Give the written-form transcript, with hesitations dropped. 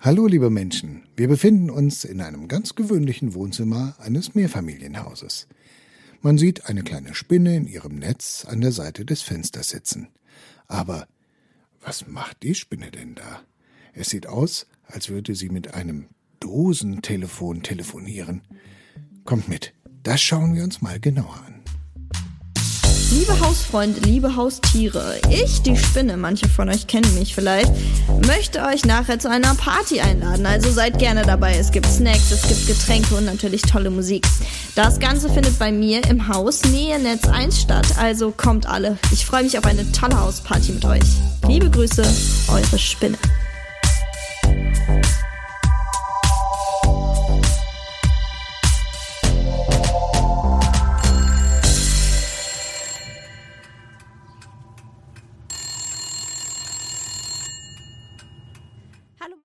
Hallo liebe Menschen, wir befinden uns in einem ganz gewöhnlichen Wohnzimmer eines Mehrfamilienhauses. Man sieht eine kleine Spinne in ihrem Netz an der Seite des Fensters sitzen. Aber was macht die Spinne denn da? Es sieht aus, als würde sie mit einem Dosentelefon telefonieren. Kommt mit, das schauen wir uns mal genauer an. Liebe Hausfreunde, liebe Haustiere, ich, die Spinne, manche von euch kennen mich vielleicht, möchte euch nachher zu einer Party einladen, also seid gerne dabei. Es gibt Snacks, es gibt Getränke und natürlich tolle Musik. Das Ganze findet bei mir im Haus Nähe Netz 1 statt, also kommt alle. Ich freue mich auf eine tolle Hausparty mit euch. Liebe Grüße, eure Spinne.